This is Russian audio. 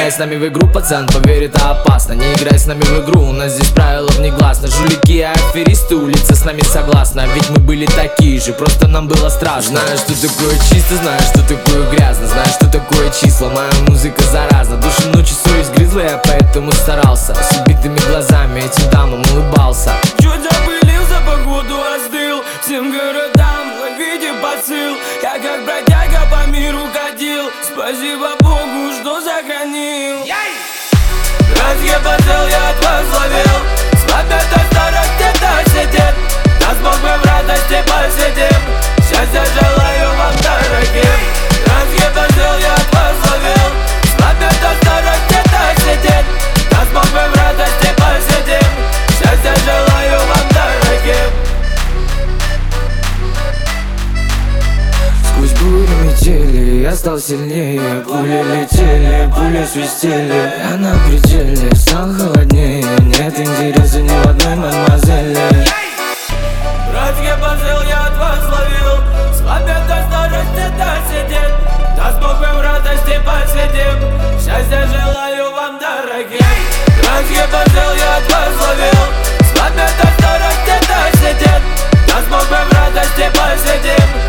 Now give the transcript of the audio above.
играй с нами в игру, пацан, поверь, это опасно. Не играй с нами в игру, у нас здесь правила внегласно. Жулики и аферисты, улица с нами согласна. Ведь мы были такие же, просто нам было страшно. Знаю, что такое чисто, знаю, что такое грязно. Знаю, что такое числа, моя музыка заразна. Души ночи совесть грызла, я поэтому старался. С убитыми глазами этим дамам улыбался. Чуть запылился, походу остыл. Всем городам ловите посыл. Я как бродяга по миру ходил. Спасибо Богу, что сохранил. Раз я потел, я от вас словил. Смотрят до старых, где-то сидит. Нас Бог мы в радости посидим. Счастья желаю вам, дорогим. Раз я потел, я от вас словил. Смотрят до старых, где-то сидит. Нас Бог мы в радости посидим. Счастья желаю вам, дорогим. Сквозь бури метели я стал сильнее. Пули летели, пули свистели. Я на пределе, стал холоднее. Нет интереса ни в одной мадемуазели. Братья посыл я от вас ловил. Смотрят до старости, да сидит. Даст Бог мы в радости посидим. Счастья желаю вам, дорогие. Братья посыл я от вас ловил. Смотрят до старости, да сидит. Даст Бог мы в радости посидим.